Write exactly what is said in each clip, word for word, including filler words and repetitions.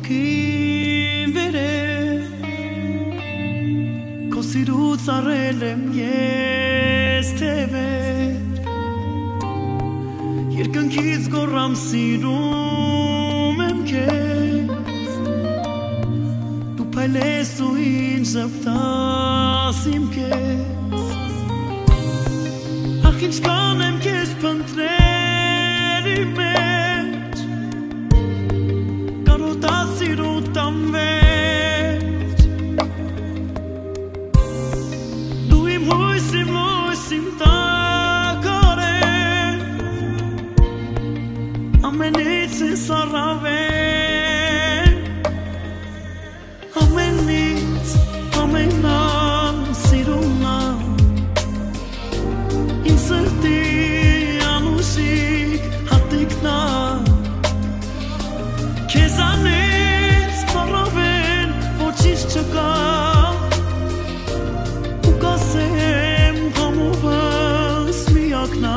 Հոգին վեր է Քո սիրուց առել եմ ես թևեր Երկնքից գոռամ սիրում եմ քեզ Դու փայլես ու ինձ ժպտաս իմ քեզ Ախ ինչ կանեմ քեզ փնտրել իմ մեջ Կարոտած սիրուտ տանվեր Դու իմ հույս, իմ լույս, իմ տակարեր Ամենից ես առավել Ամենից ամենասիրունա Իմ սրտի անուշիկ հատիկնա Քեզանից առավել ոչինչ չկա Ու կասեմ համովս միակնա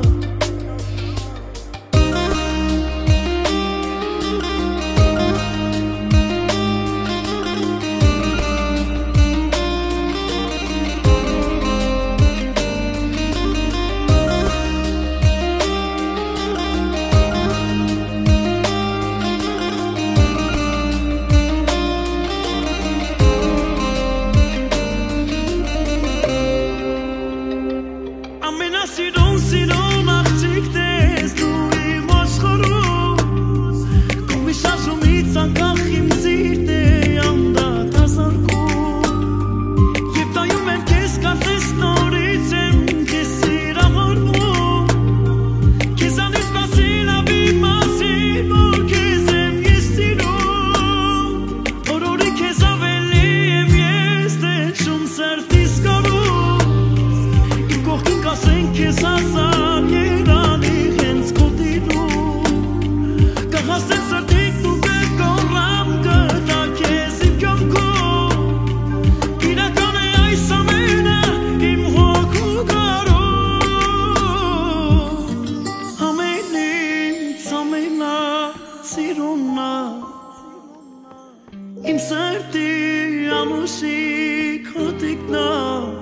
Ամենասիրուն սիրուն աղջիկ դես դու իմ աշխարհում Քո միշաշումից անկախ իմ սիրտ է անդադար զարկում Եվ տայում եմ քեզ կարծես նորից եմ քեզ սիրահարվում Քեզանից բացի լավ իմացիր որ քեզ եմ ես սիրում Օրորի քեզ ավելի եմ ես տենչում սրտիս կարում Իմ կողքին կասենք քեզ հազար երանի հենց քո տիրում Կհասնեմ սրտիքն ու կգոռամ գտա քեզ իմ կյանքում Իրական է այս ամենը իմ հոգու կարում Ամենից ամենասիրունա Իմ սրտի անուշիկ հոտիկնա